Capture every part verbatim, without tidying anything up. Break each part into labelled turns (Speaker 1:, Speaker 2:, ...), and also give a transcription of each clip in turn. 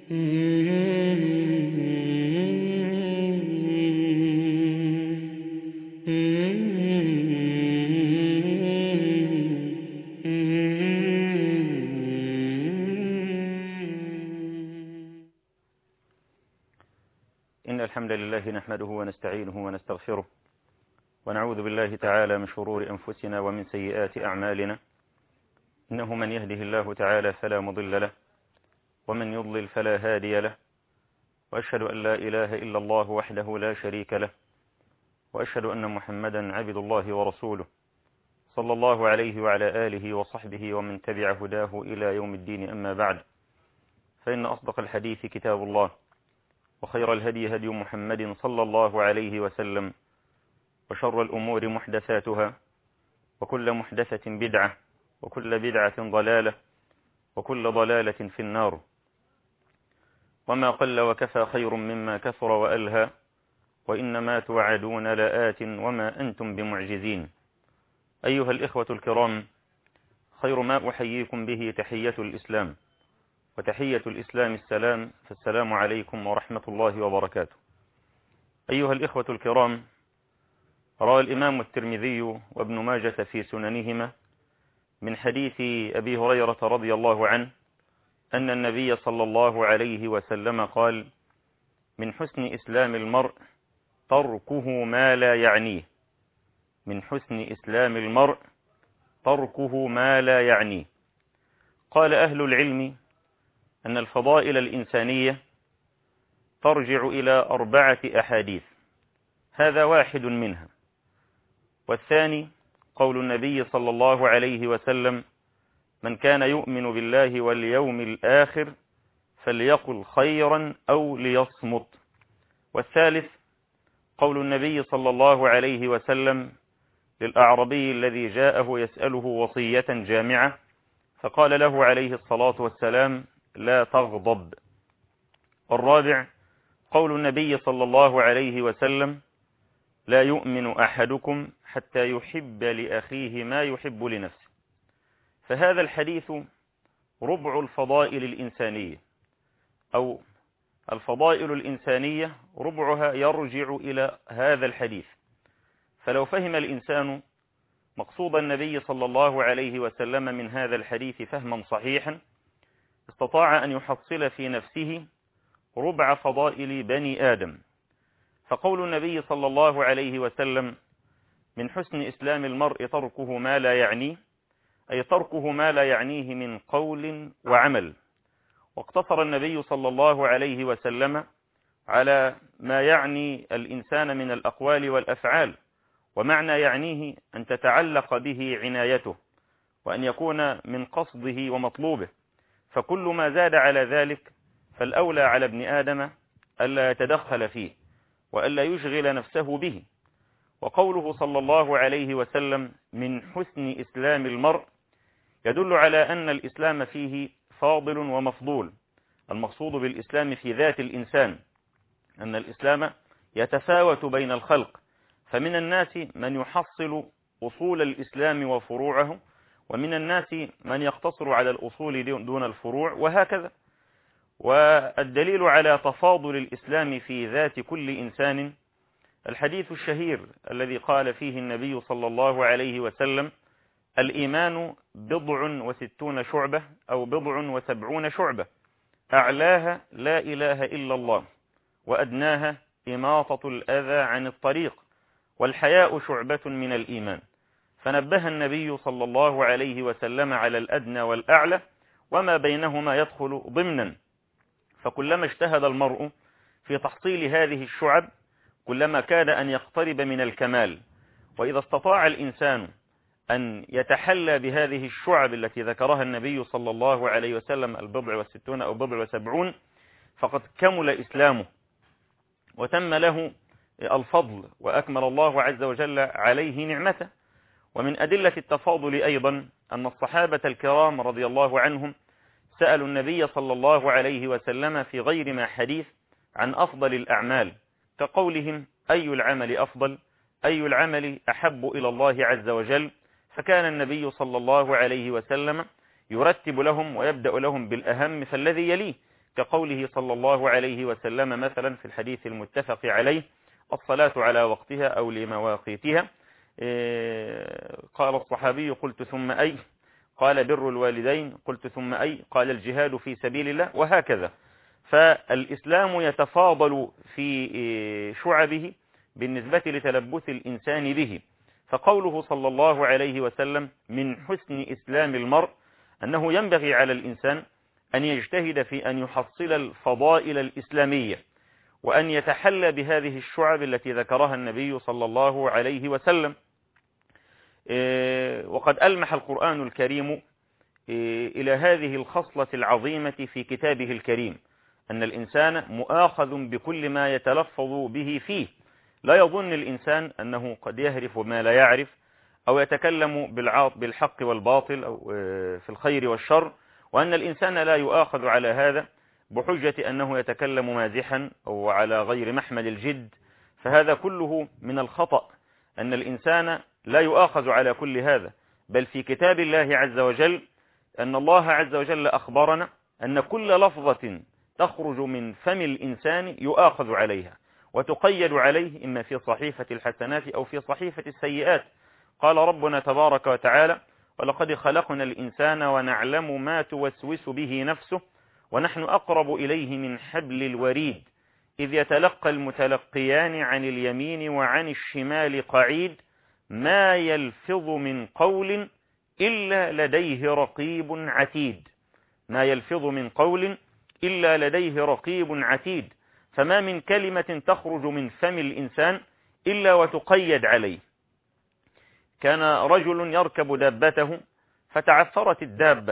Speaker 1: إن الحمد لله نحمده ونستعينه ونستغفره ونعوذ بالله تعالى من شرور أنفسنا ومن سيئات أعمالنا، إنه من يهده الله تعالى فلا مضل له ومن يضلل فلا هادي له، وأشهد أن لا إله إلا الله وحده لا شريك له، وأشهد أن محمدا عبد الله ورسوله صلى الله عليه وعلى آله وصحبه ومن تبع هداه إلى يوم الدين. أما بعد، فإن أصدق الحديث كتاب الله، وخير الهدي هدي محمد صلى الله عليه وسلم، وشر الأمور محدثاتها، وكل محدثة بدعة، وكل بدعة ضلالة، وكل ضلالة في النار. وما قل وكفى خير مما كثر وألهى، وإنما توعدون لآت وما أنتم بمعجزين. أيها الإخوة الكرام، خير ما أحييكم به تحية الإسلام، وتحية الإسلام السلام، فالسلام عليكم ورحمة الله وبركاته. أيها الإخوة الكرام، روى الإمام الترمذي وابن ماجة في سننهما من حديث أبي هريرة رضي الله عنه أن النبي صلى الله عليه وسلم قال: من حسن إسلام المرء تركه ما لا يعنيه. من حسن إسلام المرء تركه ما لا يعنيه. قال أهل العلم أن الفضائل الإنسانية ترجع إلى أربعة أحاديث، هذا واحد منها. والثاني قول النبي صلى الله عليه وسلم: من كان يؤمن بالله واليوم الآخر فليقل خيرا أو ليصمت. والثالث قول النبي صلى الله عليه وسلم للأعربي الذي جاءه يسأله وصية جامعة، فقال له عليه الصلاة والسلام: لا تغضب. والرابع قول النبي صلى الله عليه وسلم: لا يؤمن أحدكم حتى يحب لأخيه ما يحب لنفسه. فهذا الحديث ربع الفضائل الإنسانية، أو الفضائل الإنسانية ربعها يرجع إلى هذا الحديث. فلو فهم الإنسان مقصود النبي صلى الله عليه وسلم من هذا الحديث فهما صحيحا، استطاع أن يحصل في نفسه ربع فضائل بني آدم. فقول النبي صلى الله عليه وسلم: من حسن إسلام المرء تركه ما لا يعنيه، أي تركه ما لا يعنيه من قول وعمل. واقتصر النبي صلى الله عليه وسلم على ما يعني الإنسان من الأقوال والأفعال، ومعنى يعنيه أن تتعلق به عنايته، وأن يكون من قصده ومطلوبه. فكل ما زاد على ذلك فالأولى على ابن آدم ألا يتدخل فيه وألا يشغل نفسه به. وقوله صلى الله عليه وسلم: من حسن إسلام المرء، يدل على أن الإسلام فيه فاضل ومفضول. المقصود بالإسلام في ذات الإنسان أن الإسلام يتفاوت بين الخلق، فمن الناس من يحصل أصول الإسلام وفروعه، ومن الناس من يقتصر على الأصول دون الفروع، وهكذا. والدليل على تفاضل الإسلام في ذات كل إنسان الحديث الشهير الذي قال فيه النبي صلى الله عليه وسلم: الإيمان بضع وستون شعبة أو بضع وسبعون شعبة، أعلاها لا إله إلا الله، وأدناها إماطة الأذى عن الطريق، والحياء شعبة من الإيمان. فنبه النبي صلى الله عليه وسلم على الأدنى والأعلى، وما بينهما يدخل ضمنا. فكلما اجتهد المرء في تحصيل هذه الشعب كلما كاد أن يقترب من الكمال. وإذا استطاع الإنسان أن يتحلى بهذه الشعب التي ذكرها النبي صلى الله عليه وسلم، البضع والستون أو بضع وسبعون، فقد كمل إسلامه وتم له الفضل، وأكمل الله عز وجل عليه نعمته. ومن أدلة التفاضل أيضا أن الصحابة الكرام رضي الله عنهم سألوا النبي صلى الله عليه وسلم في غير ما حديث عن أفضل الأعمال، كقولهم: أي العمل أفضل؟ أي العمل أحب إلى الله عز وجل؟ فكان النبي صلى الله عليه وسلم يرتب لهم ويبدأ لهم بالأهم فالذي يليه، كقوله صلى الله عليه وسلم مثلا في الحديث المتفق عليه: الصلاة على وقتها أو لمواقيتها. قال الصحابي: قلت ثم أي؟ قال: بر الوالدين. قلت ثم أي؟ قال: الجهاد في سبيل الله. وهكذا. فالإسلام يتفاضل في شعبه بالنسبة لتلبس الإنسان به. فقوله صلى الله عليه وسلم: من حسن إسلام المرء أنه ينبغي على الإنسان أن يجتهد في أن يحصل الفضائل الإسلامية، وأن يتحلى بهذه الشعب التي ذكرها النبي صلى الله عليه وسلم. وقد ألمح القرآن الكريم إلى هذه الخصلة العظيمة في كتابه الكريم، أن الإنسان مؤاخذ بكل ما يتلفظ به فيه. لا يظن الإنسان أنه قد يهرف ما لا يعرف، أو يتكلم بالحق والباطل، أو في الخير والشر، وأن الإنسان لا يؤاخذ على هذا بحجة أنه يتكلم مازحا أو على غير محمل الجد. فهذا كله من الخطأ، أن الإنسان لا يؤاخذ على كل هذا، بل في كتاب الله عز وجل أن الله عز وجل أخبرنا أن كل لفظة تخرج من فم الإنسان يؤاخذ عليها وتقيد عليه، إما في صحيفة الحسنات أو في صحيفة السيئات. قال ربنا تبارك وتعالى: ولقد خلقنا الإنسان ونعلم ما توسوس به نفسه ونحن أقرب إليه من حبل الوريد إذ يتلقى المتلقيان عن اليمين وعن الشمال قعيد ما يلفظ من قول إلا لديه رقيب عتيد. ما يلفظ من قول إلا لديه رقيب عتيد. فما من كلمة تخرج من فم الإنسان إلا وتقيد عليه. كان رجل يركب دابته فتعثرت الدابة،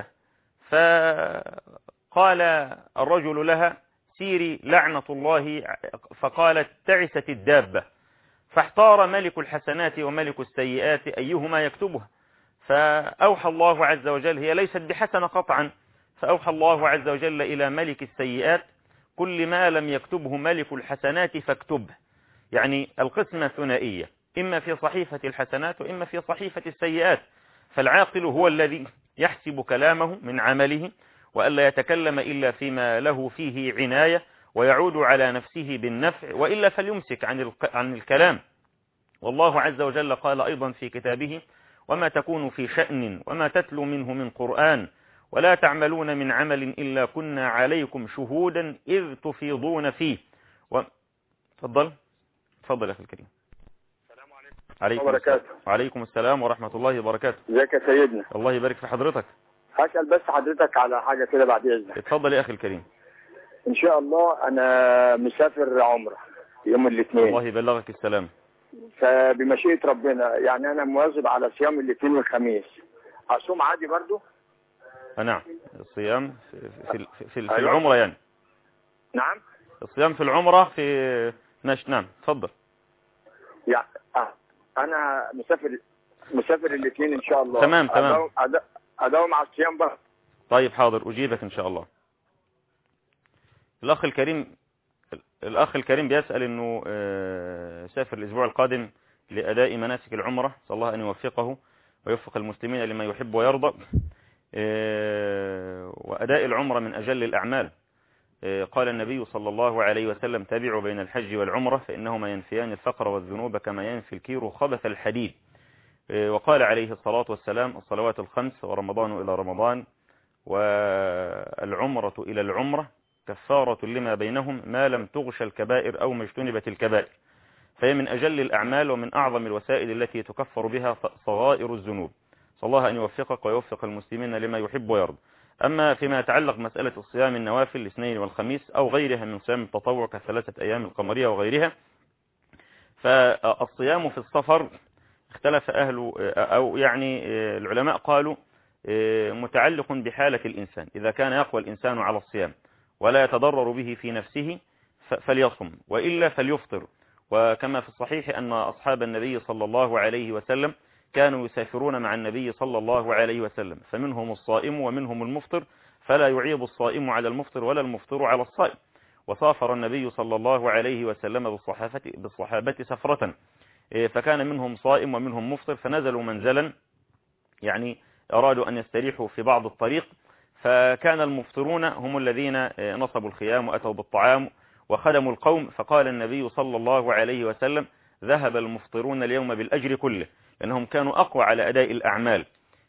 Speaker 1: فقال الرجل لها: سيري لعنة الله. فقالت: تعست الدابة. فاحتار ملك الحسنات وملك السيئات أيهما يكتبها، فأوحى الله عز وجل، هي ليست بحسنة قطعا، فأوحى الله عز وجل إلى ملك السيئات: كل ما لم يكتبه ملك الحسنات فاكتبه. يعني القسمة ثنائية، إما في صحيفة الحسنات وإما في صحيفة السيئات. فالعاقل هو الذي يحسب كلامه من عمله، وألا يتكلم إلا فيما له فيه عناية ويعود على نفسه بالنفع، وإلا فليمسك عن عن الكلام. والله عز وجل قال أيضا في كتابه: وما تكون في شأن وما تتلو منه من قرآن ولا تعملون من عمل إلا كنا عليكم شهودا إذ تفيضون فيه. و... تفضل تفضل يا أخي الكريم.
Speaker 2: السلام
Speaker 1: عليكم السلام. وعليكم السلام ورحمة الله وبركاته.
Speaker 2: ازيك يا سيدنا؟
Speaker 1: الله يبارك في حضرتك.
Speaker 2: هسأل بس حضرتك على حاجة كده بعد إذنك.
Speaker 1: اتفضل يا أخي الكريم.
Speaker 2: إن شاء الله أنا مسافر عمرة يوم الاثنين.
Speaker 1: الله يبلغك السلام.
Speaker 2: فبمشيئة ربنا يعني أنا مواظب على صيام الاثنين والخميس، أصوم عادي برضو؟
Speaker 1: نعم، الصيام في, في, في, في, في العمرة يعني.
Speaker 2: نعم،
Speaker 1: الصيام في العمرة في نش. نعم تفضل.
Speaker 2: يعني أنا مسافر مسافر الاثنين إن شاء الله.
Speaker 1: تمام تمام.
Speaker 2: أداوم, أداوم على الصيام بقى.
Speaker 1: طيب حاضر، أجيبك إن شاء الله. الأخ الكريم الأخ الكريم بيسأل إنه سافر الأسبوع القادم لأداء مناسك العمرة، صلى الله أن يوفقه ويوفق المسلمين لما يحب ويرضى. وأداء العمرة من أجل الأعمال. قال النبي صلى الله عليه وسلم: تابعوا بين الحج والعمرة فإنهما ينفيان الفقر والذنوب كما ينفي الكير خبث الحديد. وقال عليه الصلاة والسلام: الصلوات الخمس ورمضان إلى رمضان والعمرة إلى العمرة كفارة لما بينهم ما لم تغش الكبائر أو ما اجتنبت الكبائر. فهي من أجل الأعمال ومن أعظم الوسائل التي تكفر بها صغائر الذنوب. صلى الله أن يوفقك ويوفق المسلمين لما يحب ويرضى. أما فيما يتعلق مسألة الصيام النوافل الاثنين والخميس أو غيرها من صيام التطوع كثلاثة أيام القمرية وغيرها، فالصيام في السفر اختلف أهل أو يعني العلماء قالوا متعلق بحالة الإنسان. إذا كان يقوى الإنسان على الصيام ولا يتضرر به في نفسه فليصم، وإلا فليفطر. وكما في الصحيح أن أصحاب النبي صلى الله عليه وسلم كانوا يسافرون مع النبي صلى الله عليه وسلم، فمنهم الصائم ومنهم المفطر، فلا يعيب الصائم على المفطر ولا المفطر على الصائم. وسافر النبي صلى الله عليه وسلم بالصحابة سفرة، فكان منهم صائم ومنهم مفطر، فنزلوا منزلا يعني أرادوا أن يستريحوا في بعض الطريق، فكان المفطرون هم الذين نصبوا الخيام وأتوا بالطعام وخدموا القوم، فقال النبي صلى الله عليه وسلم ذهب المفطرون اليوم بالأجر كله، لأنهم كانوا أقوى على أداء الأعمال.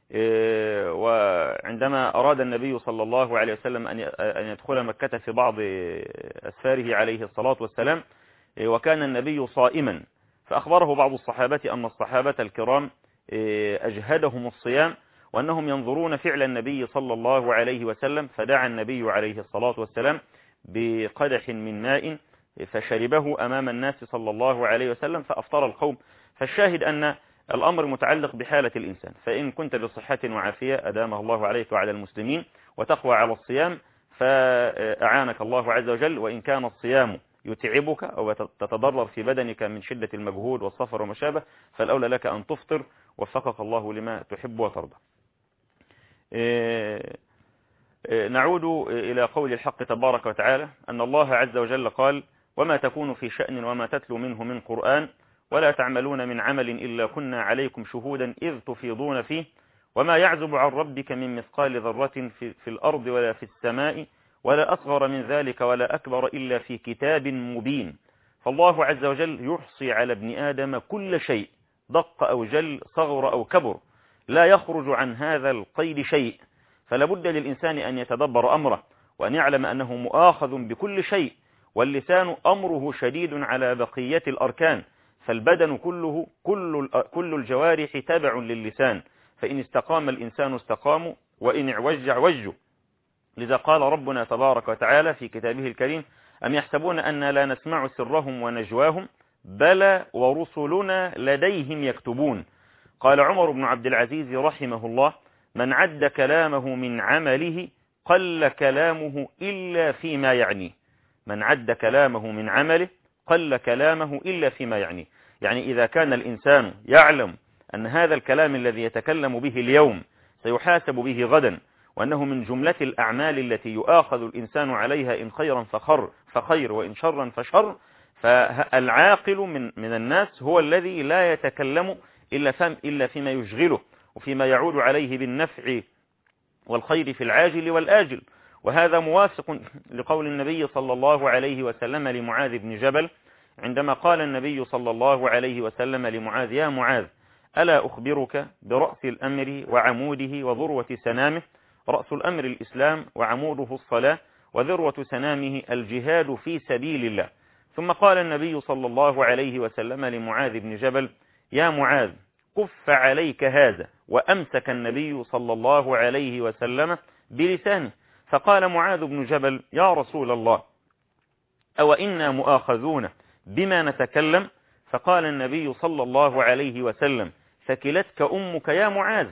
Speaker 1: وعندما أراد النبي صلى الله عليه وسلم أن يدخل مكة في بعض أسفاره عليه الصلاة والسلام، وكان النبي صائما، فأخبره بعض الصحابة أن الصحابة الكرام أجهدهم الصيام وأنهم ينظرون فعل النبي صلى الله عليه وسلم، فدعا النبي عليه الصلاة والسلام بقدح من ماء فشربه أمام الناس صلى الله عليه وسلم فأفطر القوم. فالشاهد أن الأمر متعلق بحالة الإنسان، فإن كنت بصحة وعافية أدامه الله عليك وعلى المسلمين وتقوى على الصيام فأعانك الله عز وجل، وإن كان الصيام يتعبك أو تتضرر في بدنك من شدة المجهود والسفر وما شابه فالأولى لك أن تفطر، وفقك الله لما تحب وترضى. نعود إلى قول الحق تبارك وتعالى أن الله عز وجل قال: وما تكون في شأن وما تتلو منه من قرآن ولا تعملون من عمل إلا كنا عليكم شهودا إذ تفيضون فيه وما يعزب عن ربك من مثقال ذرة في, في الأرض ولا في السماء ولا أصغر من ذلك ولا أكبر إلا في كتاب مبين. فالله عز وجل يحصي على ابن آدم كل شيء دق أو جل صغر أو كبر، لا يخرج عن هذا القيد شيء، فلا بد للإنسان أن يتدبر أمره وأن يعلم أنه مؤاخذ بكل شيء، واللسان أمره شديد على بقية الأركان، فالبدن كله كل, كل الجوارح تابع للسان، فإن استقام الإنسان استقاموا وإن اعوج اعوجوا. لذا قال ربنا تبارك وتعالى في كتابه الكريم: أم يحسبون أن لا نسمع سرهم ونجواهم بلى ورسلنا لديهم يكتبون. قال عمر بن عبد العزيز رحمه الله: من عد كلامه من عمله قل كلامه إلا فيما يعنيه. من عد كلامه من عمله قل كلامه إلا فيما يعنيه. يعني إذا كان الإنسان يعلم أن هذا الكلام الذي يتكلم به اليوم سيحاسب به غدا، وأنه من جملة الأعمال التي يؤاخذ الإنسان عليها إن خيرا فخر فخير وإن شرا فشر، فالعاقل من, من الناس هو الذي لا يتكلم إلا, فم إلا فيما يشغله وفيما يعود عليه بالنفع والخير في العاجل والآجل. وهذا موافق لقول النبي صلى الله عليه وسلم لمعاذ بن جبل عندما قال النبي صلى الله عليه وسلم لمعاذ: يا معاذ ألا أخبرك برأس الأمر وعموده وذروة سنامه؟ رأس الأمر الإسلام وعموده الصلاة وذروة سنامه الجهاد في سبيل الله. ثم قال النبي صلى الله عليه وسلم لمعاذ بن جبل: يا معاذ كف عليك هذا، وأمسك النبي صلى الله عليه وسلم بلسانه. فقال معاذ بن جبل: يا رسول الله أو إنا مؤاخذون بما نتكلم؟ فقال النبي صلى الله عليه وسلم: ثكلتك أمك يا معاذ،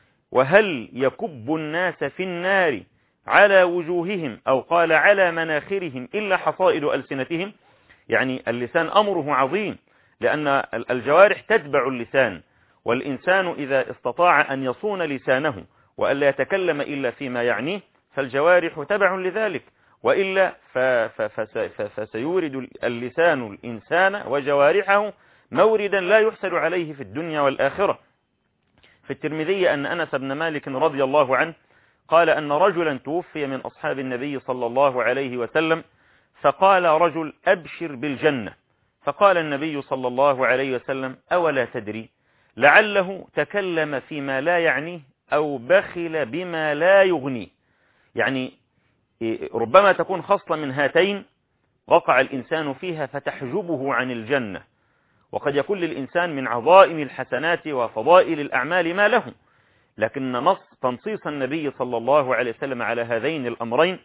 Speaker 1: وهل يكب الناس في النار على وجوههم أو قال على مناخرهم إلا حصائد ألسنتهم. يعني اللسان أمره عظيم، لأن الجوارح تتبع اللسان، والإنسان إذا استطاع أن يصون لسانه وألا يتكلم إلا فيما يعنيه فالجوارح تبع لذلك، وإلا فسيورد اللسان الإنسان وجوارحه موردا لا يحسد عليه في الدنيا والآخرة. في الترمذي أن أنس بن مالك رضي الله عنه قال أن رجلا توفي من أصحاب النبي صلى الله عليه وسلم، فقال رجل: أبشر بالجنة. فقال النبي صلى الله عليه وسلم: أولا تدري لعله تكلم فيما لا يعنيه أو بخل بما لا يغنيه. يعني ربما تكون خصلة من هاتين وقع الإنسان فيها فتحجبه عن الجنة، وقد يكون للإنسان من عظائم الحسنات وفضائل الأعمال ما له، لكن نص تنصيص النبي صلى الله عليه وسلم على هذين الأمرين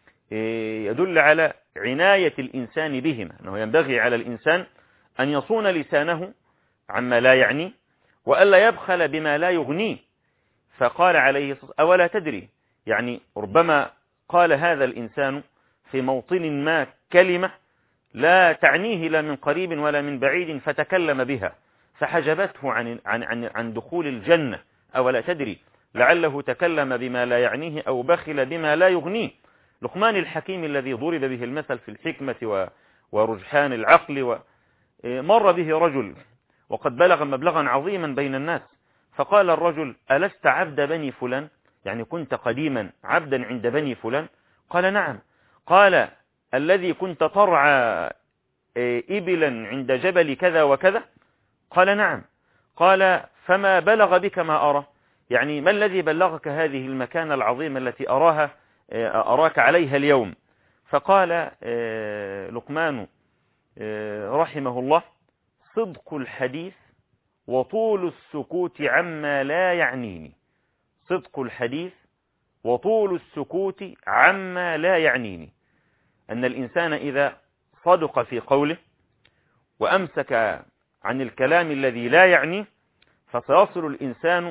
Speaker 1: يدل على عناية الإنسان بهما، أنه ينبغي على الإنسان أن يصون لسانه عما لا يعني وألا يبخل بما لا يغنيه. فقال عليه الصلاة والسلام: أولا تدري، يعني ربما قال هذا الإنسان في موطن ما كلمة لا تعنيه لا من قريب ولا من بعيد فتكلم بها فحجبته عن, عن, عن, عن دخول الجنة. أولا تدري لعله تكلم بما لا يعنيه أو بخل بما لا يغنيه. لقمان الحكيم الذي ضرب به المثل في الحكمة ورجحان العقل، مر به رجل وقد بلغ مبلغا عظيما بين الناس، فقال الرجل: ألست عبد بني فلان؟ يعني كنت قديما عبدا عند بني فلان؟ قال نعم. قال الذي كنت ترعى إبلا عند جبل كذا وكذا؟ قال نعم. قال فما بلغ بك ما أرى؟ يعني ما الذي بلغك هذه المكانة العظيمة التي أراها أراك عليها اليوم؟ فقال لقمان رحمه الله: صدق الحديث وطول السكوت عما لا يعنيني. صدق الحديث وطول السكوت عما لا يعنيني. أن الإنسان إذا صدق في قوله وأمسك عن الكلام الذي لا يعنيه فسيصل الإنسان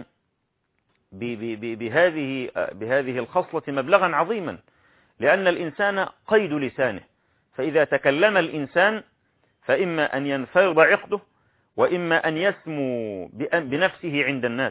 Speaker 1: بهذه بهذه الخصلة مبلغا عظيما، لأن الإنسان قيد لسانه، فإذا تكلم الإنسان فإما أن ينفرض عقده وإما أن يسمو بنفسه عند الناس.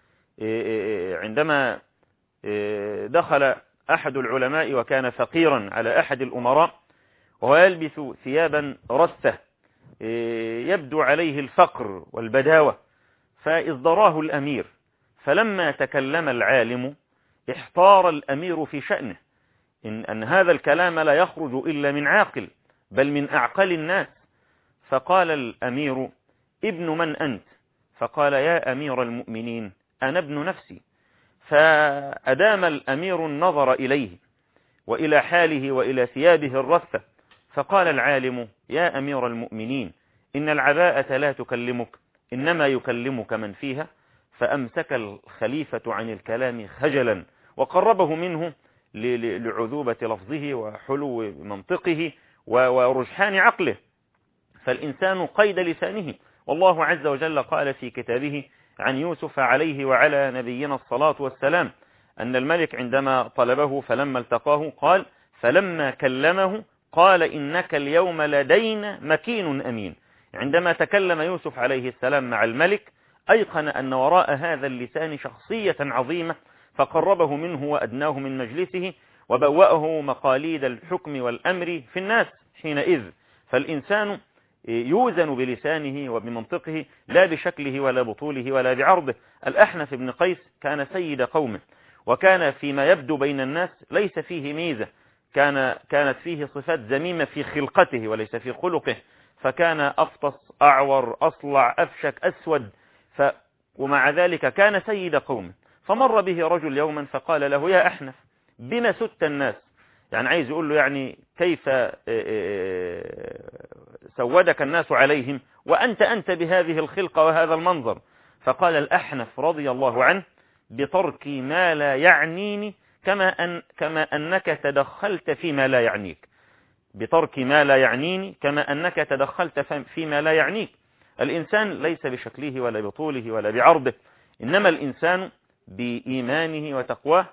Speaker 1: عندما دخل أحد العلماء وكان فقيرا على أحد الأمراء وهو يلبس ثيابا رثة يبدو عليه الفقر والبداوة، فإصدراه الأمير، فلما تكلم العالم احتار الأمير في شأنه، إن, أن هذا الكلام لا يخرج إلا من عاقل بل من أعقل الناس. فقال الأمير: ابن من أنت؟ فقال: يا أمير المؤمنين أنا ابن نفسي. فأدام الأمير النظر إليه وإلى حاله وإلى ثيابه الرثة، فقال العالم: يا أمير المؤمنين إن العباءة لا تكلمك، إنما يكلمك من فيها. فأمسك الخليفة عن الكلام خجلا وقربه منه لعذوبة لفظه وحلو منطقه ورجحان عقله. فالإنسان قيد لسانه، والله عز وجل قال في كتابه عن يوسف عليه وعلى نبينا الصلاة والسلام أن الملك عندما طلبه فلما التقاه قال: فلما كلمه قال إنك اليوم لدينا مكين أمين. عندما تكلم يوسف عليه السلام مع الملك أيقن أن وراء هذا اللسان شخصية عظيمة، فقربه منه وأدناه من مجلسه وبوأه مقاليد الحكم والأمر في الناس حينئذ. فالإنسان يوزن بلسانه وبمنطقه لا بشكله ولا بطوله ولا بعرضه. الأحنف بن قيس كان سيد قومه، وكان فيما يبدو بين الناس ليس فيه ميزة، كان كانت فيه صفات ذميمة في خلقته وليس في خلقه، فكان أفطس أعور أصلع أفشك أسود، ف ومع ذلك كان سيد قومه. فمر به رجل يوما فقال له: يا أحنف بما سدت الناس؟ يعني عايز يقول له يعني كيف سودك الناس عليهم وأنت أنت بهذه الخلقة وهذا المنظر؟ فقال الأحنف رضي الله عنه: بترك ما لا يعنيني كما, أن كما أنك تدخلت فيما لا يعنيك. بترك ما لا يعنيني كما أنك تدخلت فيما لا يعنيك. الإنسان ليس بشكله ولا بطوله ولا بعرضه، إنما الإنسان بإيمانه وتقواه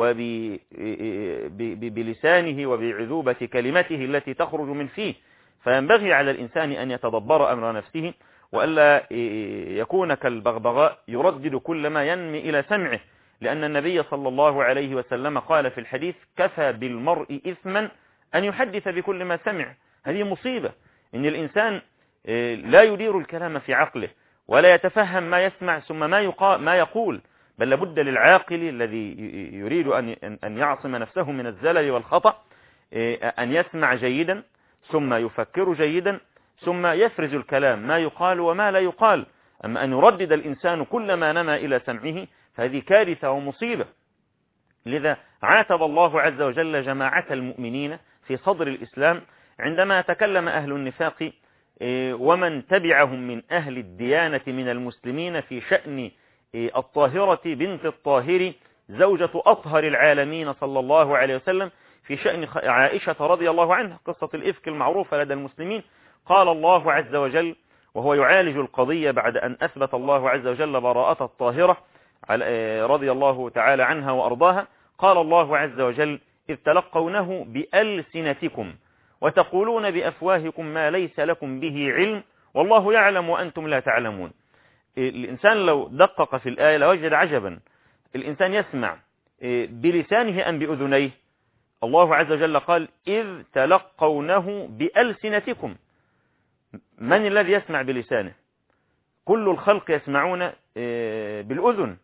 Speaker 1: وبلسانه وبعذوبة كلمته التي تخرج من فيه. فينبغي على الإنسان أن يتدبر أمر نفسه وألا يكون كالبغبغاء يردد كل ما ينمي إلى سمعه، لأن النبي صلى الله عليه وسلم قال في الحديث: كفى بالمرء إثما أن يحدث بكل ما سمع. هذه مصيبة، إن الإنسان لا يدير الكلام في عقله ولا يتفهم ما يسمع ثم ما, ما يقول، بل لابد للعاقل الذي يريد أن يعصم نفسه من الزلل والخطأ أن يسمع جيدا ثم يفكر جيدا ثم يفرز الكلام ما يقال وما لا يقال. أما أن يردد الإنسان كل ما نما إلى سمعه فهذه كارثة ومصيبة. لذا عاتب الله عز وجل جماعة المؤمنين في صدر الإسلام عندما تكلم أهل النفاق ومن تبعهم من أهل الديانة من المسلمين في شأن الطاهرة بنت الطاهر زوجة أطهر العالمين صلى الله عليه وسلم، في شأن عائشة رضي الله عنها، قصة الإفك المعروفة لدى المسلمين. قال الله عز وجل وهو يعالج القضية بعد أن أثبت الله عز وجل براءة الطاهرة رضي الله تعالى عنها وأرضاها، قال الله عز وجل: إذ تلقونه بألسنتكم وتقولون بأفواهكم ما ليس لكم به علم والله يعلم وأنتم لا تعلمون. الإنسان لو دقق في الآية لوجد عجبا. الإنسان يسمع بلسانه أم بأذنيه؟ الله عز وجل قال: إذ تلقونه بألسنتكم. من الذي يسمع بلسانه؟ كل الخلق يسمعون بالأذن،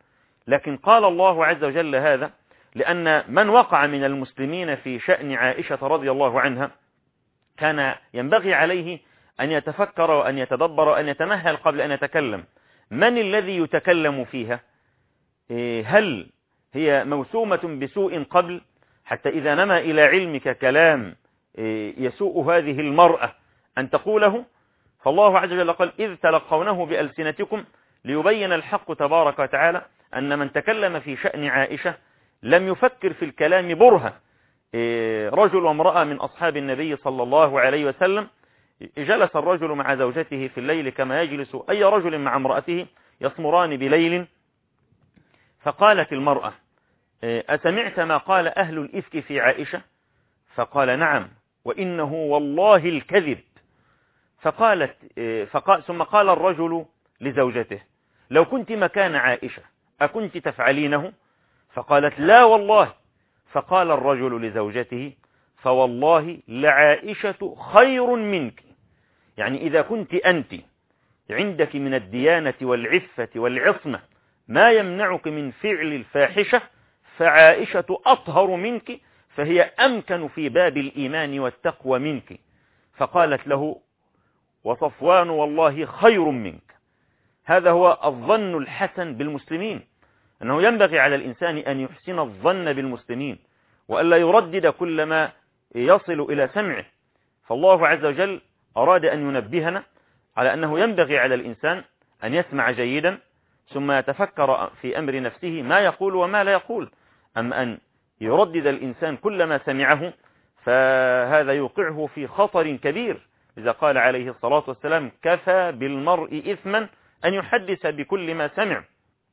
Speaker 1: لكن قال الله عز وجل هذا لأن من وقع من المسلمين في شأن عائشة رضي الله عنها كان ينبغي عليه أن يتفكر وأن يتدبر وأن يتمهل قبل أن يتكلم. من الذي يتكلم فيها؟ هل هي موسومة بسوء قبل حتى إذا نما إلى علمك كلام يسوء هذه المرأة أن تقوله؟ فالله عز وجل قال إذ تلقونه بألسنتكم ليبين الحق تبارك وتعالى أن من تكلم في شأن عائشة لم يفكر في الكلام برهة. رجل وامرأة من أصحاب النبي صلى الله عليه وسلم، جلس الرجل مع زوجته في الليل كما يجلس أي رجل مع امرأته، يصمران بليل، فقالت المرأة أسمعت ما قال أهل الإفك في عائشة؟ فقال نعم وإنه والله الكذب. فقالت فقال ثم قال الرجل لزوجته لو كنت مكان عائشة أكنت تفعلينه؟ فقالت لا والله. فقال الرجل لزوجته فوالله لعائشة خير منك، يعني إذا كنت أنت عندك من الديانة والعفة والعصمة ما يمنعك من فعل الفاحشة فعائشة أطهر منك، فهي أمكن في باب الإيمان والتقوى منك. فقالت له وصفوان والله خير منك. هذا هو الظن الحسن بالمسلمين، أنه ينبغي على الإنسان أن يحسن الظن بالمسلمين وألا يردد كل ما يصل إلى سمعه. فالله عز وجل أراد أن ينبهنا على أنه ينبغي على الإنسان أن يسمع جيدا ثم يتفكر في أمر نفسه ما يقول وما لا يقول. أما أن يردد الإنسان كل ما سمعه فهذا يوقعه في خطر كبير. إذا قال عليه الصلاة والسلام كفى بالمرء إثما أن يحدث بكل ما سمع.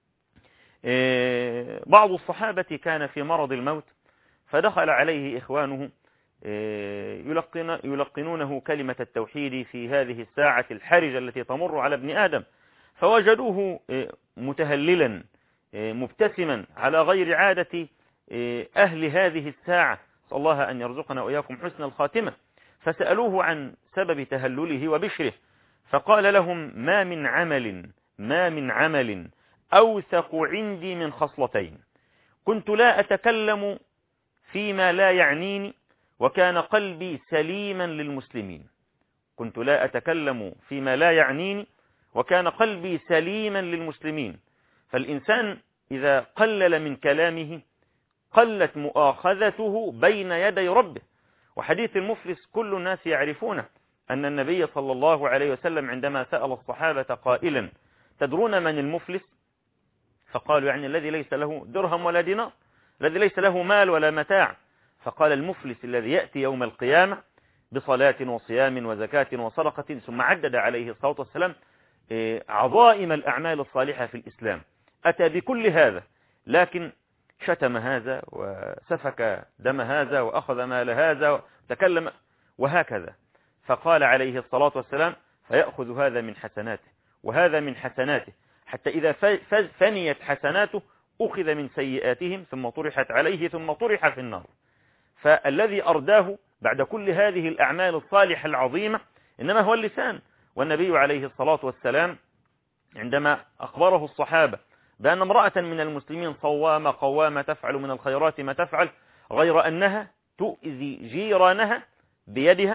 Speaker 1: بعض الصحابة كان في مرض الموت فدخل عليه إخوانه يلقن يلقنونه كلمة التوحيد في هذه الساعة الحرجة التي تمر على ابن آدم، فوجدوه متهللا مبتسما على غير عادة أهل هذه الساعة، صلى الله أن يرزقنا وإياكم حسن الخاتمة. فسألوه عن سبب تهلله وبشره فقال لهم ما من عمل ما من عمل أوثق عندي من خصلتين، كنت لا أتكلم فيما لا يعنيني وكان قلبي سليما للمسلمين. كنت لا أتكلم فيما لا يعنيني وكان قلبي سليما للمسلمين. فالإنسان إذا قلل من كلامه قلت مؤاخذته بين يدي ربه. وحديث المفلس كل الناس يعرفونه، أن النبي صلى الله عليه وسلم عندما سأل الصحابة قائلا تدرون من المفلس؟ فقالوا يعني الذي ليس له درهم ولا دينار، الذي ليس له مال ولا متاع. فقال المفلس الذي يأتي يوم القيامة بصلاة وصيام وزكاة وصدقة، ثم عدد عليه الصلاة والسلام عظائم الأعمال الصالحة في الإسلام، أتى بكل هذا لكن شتم هذا وسفك دم هذا وأخذ مال هذا وتكلم وهكذا. فقال عليه الصلاة والسلام فيأخذ هذا من حسناته وهذا من حسناته حتى إذا فنيت حسناته أخذ من سيئاتهم ثم طرحت عليه ثم طرح في النار. فالذي أرداه بعد كل هذه الأعمال الصالحة العظيمة إنما هو اللسان. والنبي عليه الصلاة والسلام عندما أخبره الصحابة بأن امرأة من المسلمين صوامة قوامة تفعل من الخيرات ما تفعل غير أنها تؤذي جيرانها بيدها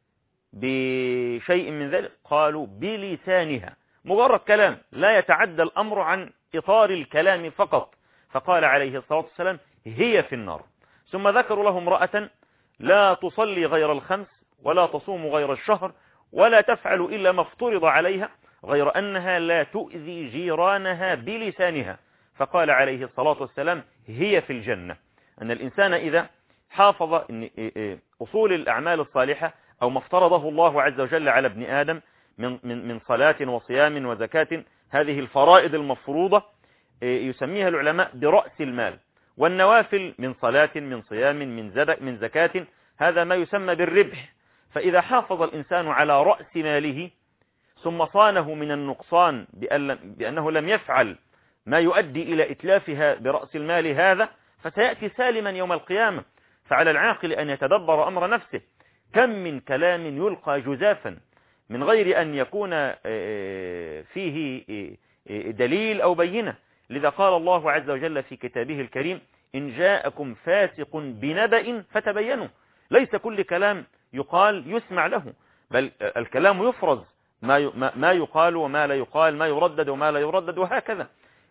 Speaker 1: بشيء من ذلك، قالوا بلسانها، مجرد كلام لا يتعدى الأمر عن إطار الكلام فقط. فقال عليه الصلاة والسلام هي في النار. ثم ذكروا له امرأة لا تصلي غير الخمس ولا تصوم غير الشهر ولا تفعل إلا ما افترض عليها غير أنها لا تؤذي جيرانها بلسانها. فقال عليه الصلاة والسلام هي في الجنة. أن الإنسان إذا حافظ إن أصول الأعمال الصالحة أو ما افترضه الله عز وجل على ابن آدم من من من صلاة وصيام وزكاة، هذه الفرائض المفروضة يسميها العلماء برأس المال، والنوافل من صلاة من صيام من زب من زكاة هذا ما يسمى بالربح. فإذا حافظ الإنسان على رأس ماله ثم صانه من النقصان بأنه لم يفعل ما يؤدي إلى إتلافها برأس المال هذا فسيأتي سالما يوم القيامة. فعلى العاقل أن يتدبر أمر نفسه، كم من كلام يلقى جزافا من غير أن يكون فيه دليل أو بينة، لذا قال الله عز وجل في كتابه الكريم: إن جاءكم فاسق بنبأ فتبينوا. ليس كل كلام يقال يسمع له، بل الكلام يفرز، ما ما يقال وما لا يقال، ما يردد وما لا يردد، وهكذا.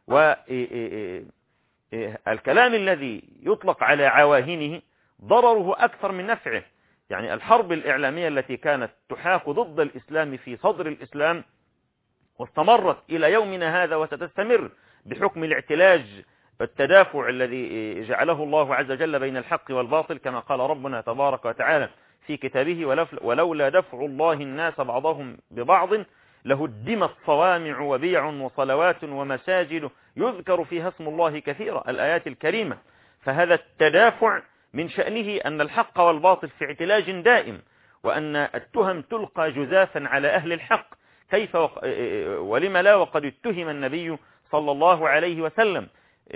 Speaker 1: والكلام الذي يطلق على عواهنه ضرره أكثر من نفعه. يعني الحرب الإعلامية التي كانت تحاك ضد الإسلام في صدر الإسلام واستمرت إلى يومنا هذا وستستمر بحكم الاعتلاج والتدافع الذي جعله الله عز وجل بين الحق والباطل، كما قال ربنا تبارك وتعالى في كتابه: ولولا دفع الله الناس بعضهم ببعض لهدمت صوامع وبيع وصلوات ومساجد يذكر فيها اسم الله كثيرا، الآيات الكريمة. فهذا التدافع من شأنه أن الحق والباطل في اعتلاج دائم، وأن التهم تلقى جزافا على أهل الحق. كيف ولم لا وقد اتهم النبي صلى الله عليه وسلم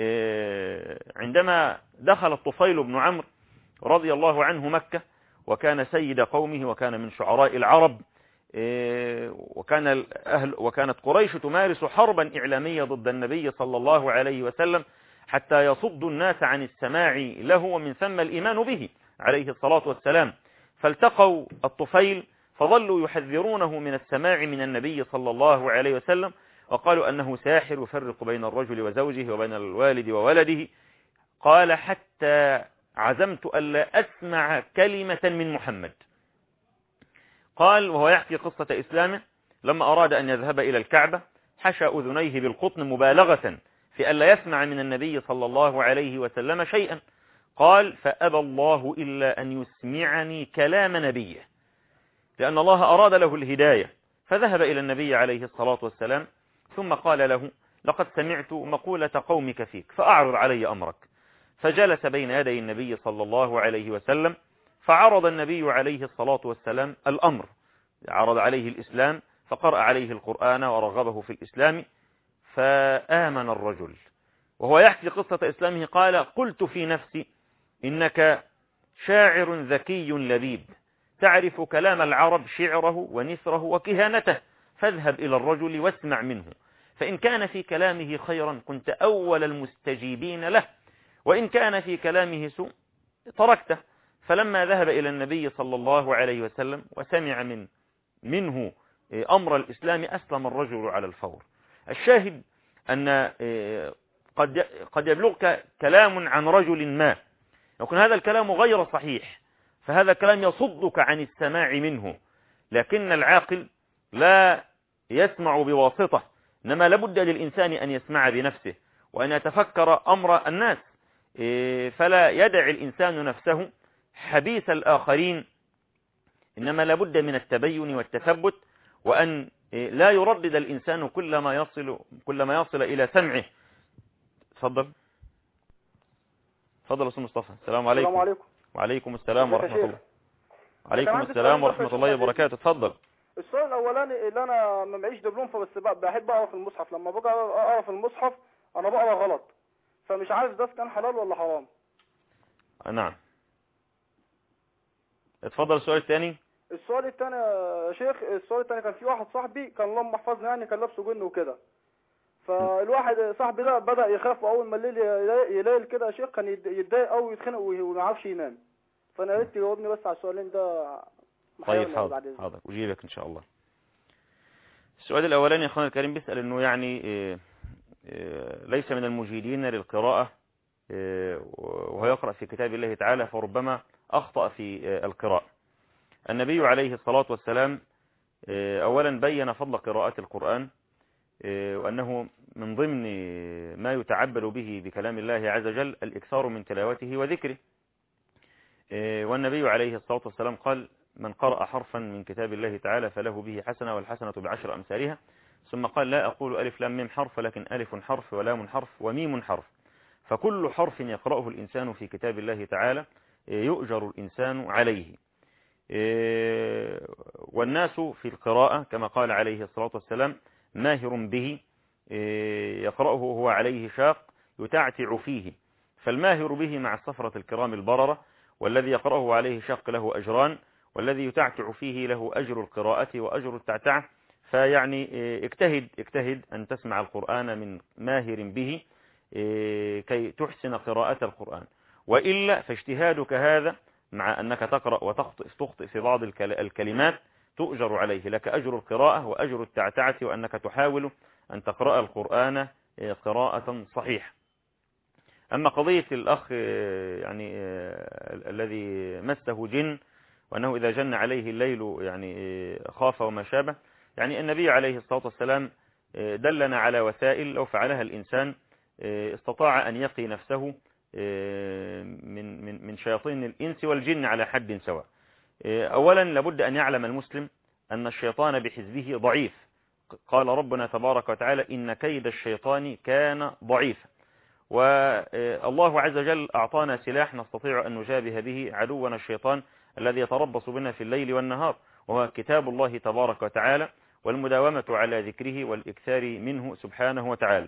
Speaker 1: عندما دخل الطفيل بن عمرو رضي الله عنه مكة، وكان سيد قومه وكان من شعراء العرب، وكان الأهل وكانت قريش تمارس حربا إعلامية ضد النبي صلى الله عليه وسلم حتى يصدوا الناس عن السماع له، ومن ثم الإيمان به عليه الصلاة والسلام. فالتقوا الطفيل فظلوا يحذرونه من السماع من النبي صلى الله عليه وسلم، وقالوا أنه ساحر يفرق بين الرجل وزوجه وبين الوالد وولده. قال: حتى عزمت ألا أسمع كلمة من محمد. قال وهو يحكي قصة إسلامه: لما أراد أن يذهب إلى الكعبة حشى أذنيه بالقطن مبالغة في ألا يسمع من النبي صلى الله عليه وسلم شيئا. قال: فأبى الله إلا أن يسمعني كلام نبيه، لأن الله أراد له الهداية. فذهب إلى النبي عليه الصلاة والسلام ثم قال له: لقد سمعت مقولة قومك فيك فأعرض علي أمرك. فجلس بين يدي النبي صلى الله عليه وسلم، فعرض النبي عليه الصلاة والسلام الأمر، عرض عليه الإسلام، فقرأ عليه القرآن ورغبه في الإسلام، فآمن الرجل. وهو يحكي قصة إسلامه قال: قلت في نفسي إنك شاعر ذكي لبيب، تعرف كلام العرب شعره ونثره وكهانته، فاذهب إلى الرجل واسمع منه، فإن كان في كلامه خيرا كنت أول المستجيبين له، وإن كان في كلامه سوء تركته. فلما ذهب إلى النبي صلى الله عليه وسلم وسمع من منه أمر الإسلام أسلم الرجل على الفور. الشاهد أن قد قد يبلغك كلام عن رجل ما يكون هذا الكلام غير صحيح، فهذا الكلام يصدك عن السماع منه، لكن العاقل لا يسمع بواسطة، إنما لابد للإنسان أن يسمع بنفسه وأن يتفكر أمر الناس، فلا يدع الإنسان نفسه حبيث الآخرين، إنما لابد من التبين والتثبت، وأن لا يردد الإنسان كل ما يصل كل ما يصل إلى سمعه. تفضل تفضل أستاذ مصطفى. السلام عليكم.
Speaker 3: السلام عليكم.
Speaker 1: وعليكم السلام ورحمة الله. عليكم السلام ورحمة الله وبركاته. تفضل.
Speaker 3: السؤال الأولاني اللي أنا ما معيش دبلوم، فبس بحب أقرأ في المصحف، لما باجي أقرأ في المصحف أنا بقرأ غلط، فمش عارف ده كان حلال ولا حرام.
Speaker 1: نعم. اتفضل السؤال الثاني.
Speaker 3: السؤال الثاني يا شيخ، السؤال الثاني كان في واحد صاحبي كان اللهم احفظنا يعني كان لابسه جن وكده، فالواحد صاحبي ده بدأ يخاف، وأول ما الليل يليل كده يا شيخ كان يتضايق أو يتخنق وما يعرفش ينام، فأنا يا ريت تجاوبني بس على السؤالين ده.
Speaker 1: طيب حاضر حاضر أجيبك إن شاء الله. السؤال الأولاني يا أخواني الكريم بيسأل إنه يعني إيه إيه ليس من المجيدين للقراءة، إيه وهو يقرأ في كتاب الله تعالى فربما أخطأ في إيه القراءة. النبي عليه الصلاة والسلام إيه أولا بين فضل قراءة القرآن، إيه وأنه من ضمن ما يتعبد به بكلام الله عز وجل الإكثار من تلاوته وذكره. إيه والنبي عليه الصلاة والسلام قال: من قرأ حرفا من كتاب الله تعالى فله به حسنة والحسنة بعشر أمثالها. ثم قال: لا أقول ألف لام ميم حرف، لكن ألف حرف ولام حرف وميم حرف، فكل حرف يقرأه الإنسان في كتاب الله تعالى يؤجر الإنسان عليه. والناس في القراءة كما قال عليه الصلاة والسلام: ماهر به يقرأه هو عليه شاق يتعتع فيه، فالماهر به مع الصفرة الكرام البررة، والذي يقرأه عليه شاق له أجران، والذي يتعتع فيه له أجر القراءة وأجر التعتعة. فيعني اجتهد اجتهد أن تسمع القرآن من ماهر به كي تحسن قراءة القرآن، وإلا فاجتهادك هذا مع أنك تقرأ وتخطئ تخطئ في بعض الكلمات تؤجر عليه، لك أجر القراءة وأجر التعتعة وأنك تحاول أن تقرأ القرآن قراءة صحيحة. أما قضية الأخ يعني الذي مسه جن وأنه إذا جن عليه الليل يعني خاف وما شابه، يعني النبي عليه الصلاة والسلام دلنا على وسائل لو فعلها الإنسان استطاع أن يقي نفسه من من من شياطين الإنس والجن على حد سواء. أولا لابد أن يعلم المسلم أن الشيطان بحزبه ضعيف، قال ربنا تبارك وتعالى إن كيد الشيطان كان ضعيفا، والله عز وجل أعطانا سلاح نستطيع أن نجابه به عدونا الشيطان الذي يتربص بنا في الليل والنهار، وهو كتاب الله تبارك وتعالى والمداومة على ذكره والإكثار منه سبحانه وتعالى.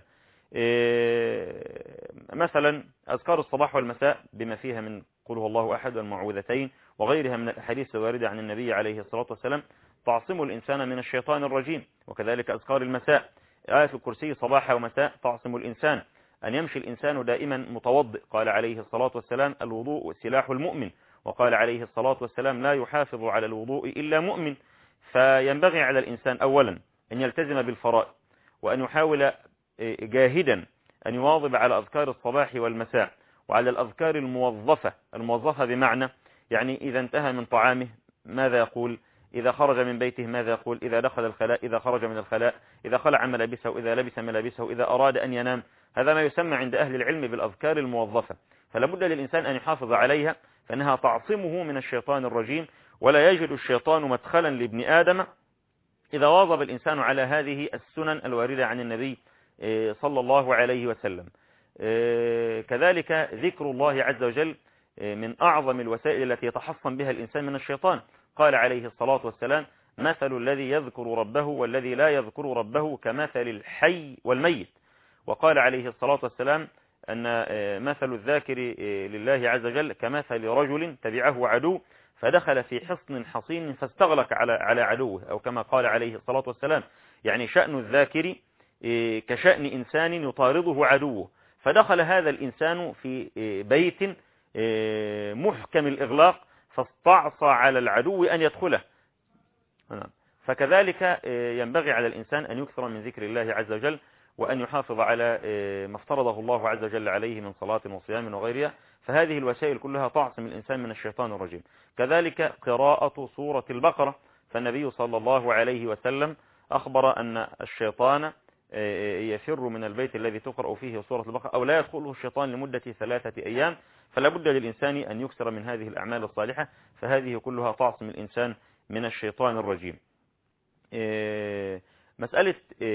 Speaker 1: مثلا أذكار الصباح والمساء بما فيها من قل هو الله أحد والمعوذتين وغيرها من الأحاديث الواردة عن النبي عليه الصلاة والسلام تعصم الإنسان من الشيطان الرجيم، وكذلك أذكار المساء آية الكرسي صباح ومساء تعصم الإنسان، أن يمشي الإنسان دائما متوضئ، قال عليه الصلاة والسلام الوضوء سلاح المؤمن، وقال عليه الصلاة والسلام لا يحافظ على الوضوء إلا مؤمن. فينبغي على الإنسان أولا أن يلتزم بالفرائض، وأن يحاول جاهدا أن يواظب على أذكار الصباح والمساء وعلى الأذكار الموظفة الموظفة بمعنى يعني إذا انتهى من طعامه ماذا يقول، إذا خرج من بيته ماذا يقول، إذا دخل الخلاء، إذا خرج من الخلاء، إذا خلع ملابسه، إذا لبس ملابسه، إذا أراد أن ينام. هذا ما يسمى عند أهل العلم بالأذكار الموظفة، فلا بد للإنسان أن يحافظ عليها، فإنها تعصمه من الشيطان الرجيم، ولا يجد الشيطان مدخلا لابن آدم إذا واظب الإنسان على هذه السنن الواردة عن النبي صلى الله عليه وسلم. كذلك ذكر الله عز وجل من أعظم الوسائل التي يتحصن بها الإنسان من الشيطان، قال عليه الصلاة والسلام مثل الذي يذكر ربه والذي لا يذكر ربه كمثل الحي والميت، وقال عليه الصلاة والسلام أن مثل الذاكر لله عز وجل كمثل رجل تبعه عدو فدخل في حصن حصين فاستغلق على على عدوه، أو كما قال عليه الصلاة والسلام يعني شأن الذاكر كشأن إنسان يطارده عدوه، فدخل هذا الإنسان في بيت محكم الإغلاق فاستعصى على العدو أن يدخله. فكذلك ينبغي على الإنسان أن يكثر من ذكر الله عز وجل، وأن يحافظ على ما افترضه الله عز وجل عليه من صلاة وصيام وغيرها، فهذه الوسائل كلها تعصم الإنسان من الشيطان الرجيم. كذلك قراءة سورة البقرة، فالنبي صلى الله عليه وسلم أخبر أن الشيطان يفر من البيت الذي تقرأ فيه سورة البقرة أو لا يدخله الشيطان لمدة ثلاثة أيام، فلا بد للإنسان أن يكثر من هذه الأعمال الصالحة، فهذه كلها تعصم الإنسان من الشيطان الرجيم. مسألة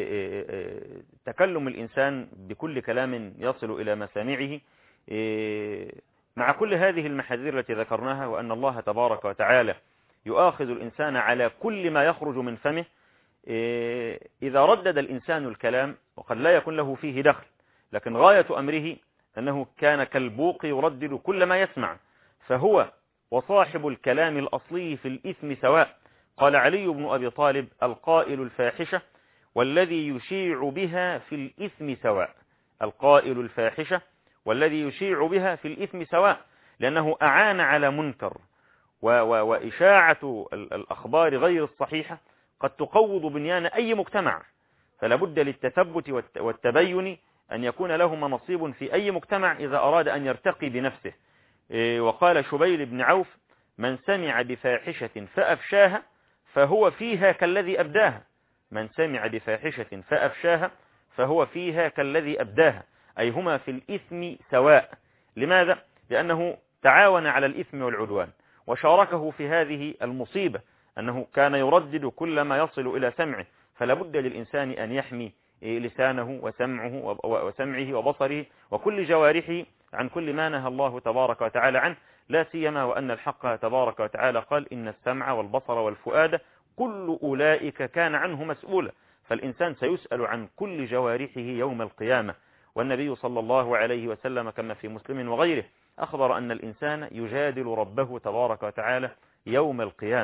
Speaker 1: تكلم الإنسان بكل كلام يصل إلى مسامعه مع كل هذه المحاذير التي ذكرناها، وأن الله تبارك وتعالى يؤاخذ الإنسان على كل ما يخرج من فمه، إذا ردد الإنسان الكلام وقد لا يكون له فيه دخل، لكن غاية أمره أنه كان كالبوق يردد كل ما يسمع، فهو وصاحب الكلام الأصلي في الإثم سواء. قال علي بن أبي طالب القائل الفاحشة والذي يشيع بها في الإثم سواء، القائل الفاحشة والذي يشيع بها في الإثم سواء، لأنه أعان على منكر، وإشاعة الأخبار غير الصحيحة قد تقوض بنيان أي مجتمع، فلا بد للتثبت والتبين أن يكون لهما نصيب في أي مجتمع إذا أراد أن يرتقي بنفسه. وقال شبيل بن عوف من سمع بفاحشة فأفشاها فهو فيها كالذي أبداها، من سمع بفاحشة فأفشاها فهو فيها كالذي أبداها، أي هما في الإثم سواء. لماذا؟ لأنه تعاون على الإثم والعدوان وشاركه في هذه المصيبة، أنه كان يردد كل ما يصل إلى سمعه، فلا بد للإنسان أن يحمي لسانه وسمعه وسمعه وبصره وكل جوارحه عن كل ما نهى الله تبارك وتعالى عنه، لا سيما وأن الحق تبارك وتعالى قال إن السمع والبصر والفؤاد كل أولئك كان عنه مسؤولا، فالإنسان سيسأل عن كل جوارحه يوم القيامة. والنبي صلى الله عليه وسلم كما في مسلم وغيره أخبر أن الإنسان يجادل ربه تبارك وتعالى يوم القيامة،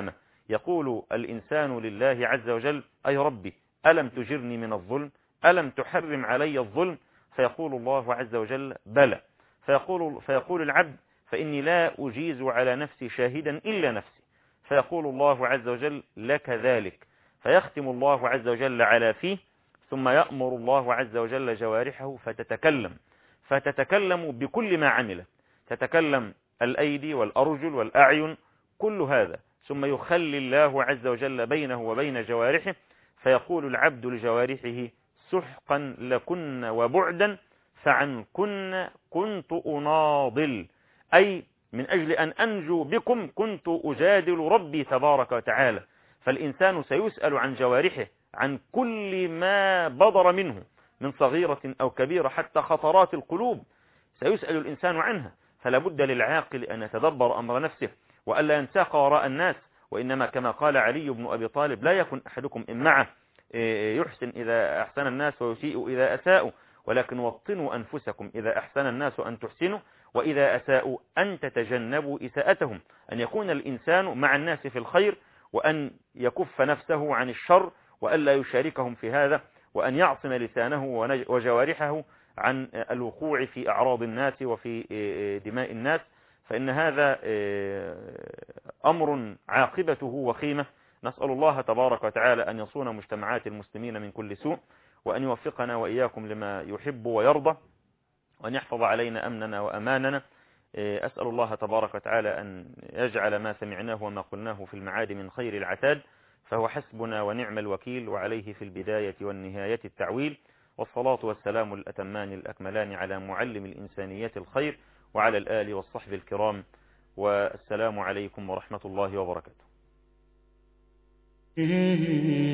Speaker 1: يقول الإنسان لله عز وجل: أي ربي ألم تجرني من الظلم؟ ألم تحرم علي الظلم؟ فيقول الله عز وجل: بلى. فيقول, فيقول العبد: فإني لا أجيز على نفسي شاهدا إلا نفسي. فيقول الله عز وجل: لك ذلك. فيختم الله عز وجل على فيه، ثم يأمر الله عز وجل جوارحه فتتكلم فتتكلم بكل ما عملت، تتكلم الأيدي والأرجل والأعين كل هذا، ثم يخلي الله عز وجل بينه وبين جوارحه، فيقول العبد لجوارحه: سحقا لكن وبعدا فعنكن كنت أناضل، أي من أجل أن أنجو بكم كنت أجادل ربي تبارك وتعالى. فالإنسان سيسأل عن جوارحه عن كل ما بدر منه من صغيرة أو كبيرة، حتى خطرات القلوب سيسأل الإنسان عنها. فلا بد للعاقل أن يتدبر أمر نفسه وألا ينساق وراء الناس، وإنما كما قال علي بن أبي طالب: لا يكن أحدكم إن معه يحسن إذا أحسن الناس ويسيء إذا أساءوا، ولكن وطنوا أنفسكم إذا أحسن الناس أن تحسنوا، وإذا أساءوا أن تتجنبوا إساءتهم. أن يكون الإنسان مع الناس في الخير، وأن يكف نفسه عن الشر، وألا يشاركهم في هذا، وأن يعصم لسانه وجوارحه عن الوقوع في أعراض الناس وفي دماء الناس، فإن هذا أمر عاقبته وخيمة. نسأل الله تبارك وتعالى أن يصون مجتمعات المسلمين من كل سوء، وأن يوفقنا وإياكم لما يحب ويرضى، وأن يحفظ علينا أمننا وأماننا. أسأل الله تبارك وتعالى أن يجعل ما سمعناه وما قلناه في المعاد من خير العتاد، فهو حسبنا ونعم الوكيل، وعليه في البداية والنهاية التعويل. والصلاة والسلام الأتمان الأكملان على معلم الإنسانية الخير، وعلى الآل والصحب الكرام، والسلام عليكم ورحمة الله وبركاته.